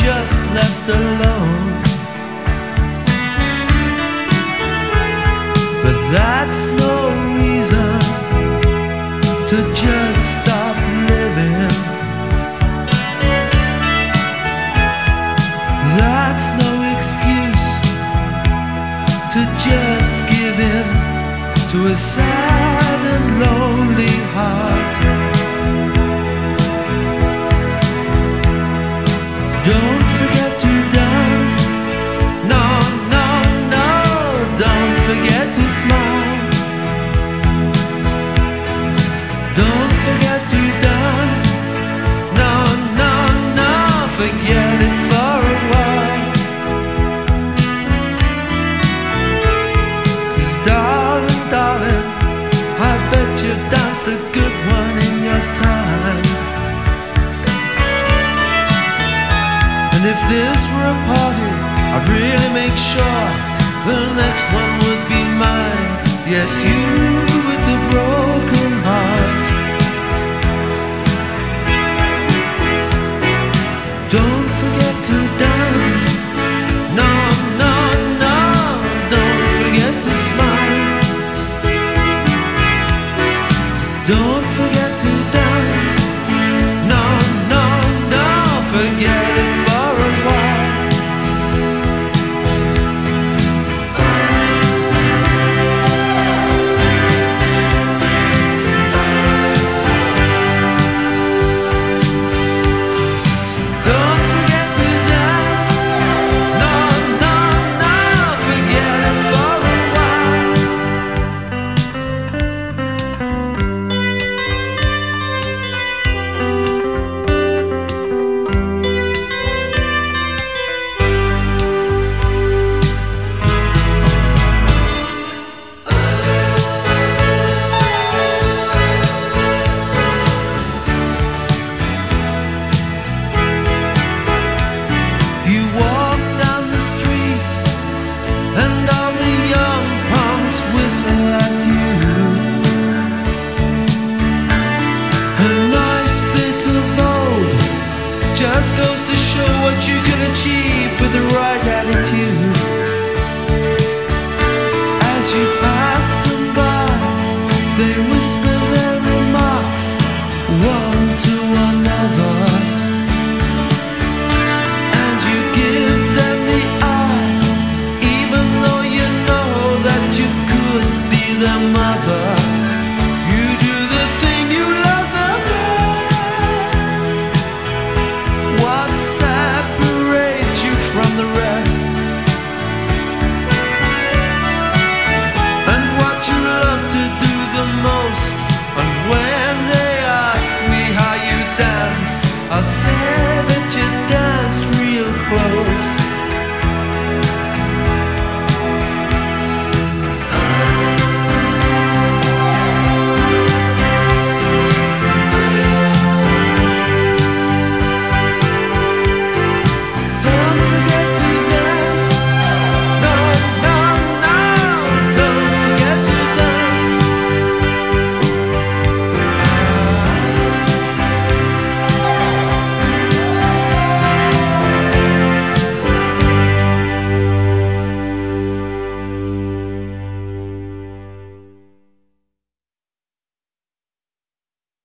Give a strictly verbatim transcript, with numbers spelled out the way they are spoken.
just left alone. But that's no reason to just stop living. That's no excuse to just give in to a sad and lonely heart. Don't forget to dance. No, no, no. Don't forget to smile. Don't forget to dance. No, no, no. Forget it for a while. 'Cause darling, darling, I bet you danced a good one in your time. And if this were a party, I'd really make sure the next one would be mine. Yes, you with the broken heart. Don't forget to dance. No, no, no. Don't forget to smile. Don't forget to dance. No, no, no. Forget it for a while. Don't forget to dance. No, no, no. Forget it for a while. You walk down the street and all the young punks whistle at you. A nice bit of old just goes to show what you can achieve with the right attitude.